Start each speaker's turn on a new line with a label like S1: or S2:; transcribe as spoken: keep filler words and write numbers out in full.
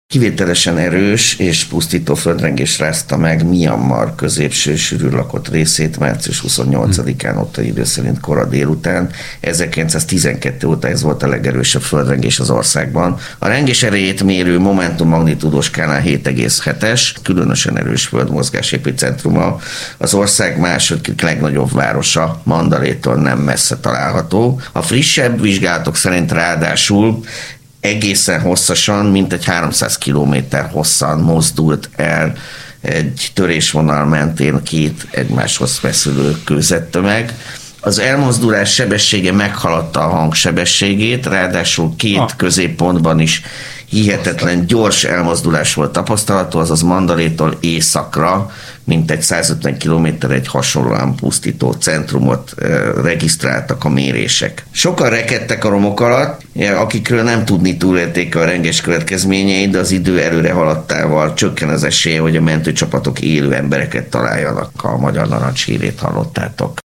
S1: Kivételesen erős és pusztító földrengés rázta meg Myanmar középső sűrű lakott részét március huszonnyolcadikán ottani idő szerint kora délután. ezerkilencszáztizenkettő óta ez volt a legerősebb földrengés az országban. A rengés erejét mérő momentum magnitúdós skálán hét egész hetes, különösen erős földmozgás epicentruma. Az ország második legnagyobb városa, Mandalétól nem messze található. A frissebb vizsgálatok szerint ráadásul egészen hosszasan, mintegy háromszáz kilométer hosszan mozdult el egy törésvonal mentén két egymáshoz feszülő kőzettömeg. Az elmozdulás sebessége meghaladta a hang sebességét, ráadásul két ah. középpontban is hihetetlen gyors elmozdulás volt tapasztalható, azaz Mandalétól északra, mintegy százötven kilométer egy hasonlóan pusztító centrumot e, regisztráltak a mérések. Sokan rekedtek a romok alatt, akikről nem tudni túlélték a rengés következményeit, de az idő előre haladtával csökken az esélye, hogy a mentőcsapatok élő embereket találjanak. A Magyar Narancs hírét hallottátok.